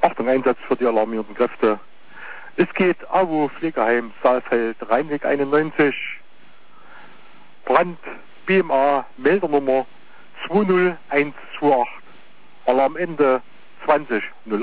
Achtung, Einsatz für die alarmierenden Kräfte. Es geht AWO Pflegeheim Saalfeld, Rheinweg 91. Brand BMA Meldernummer 20128. Alarmende 2008.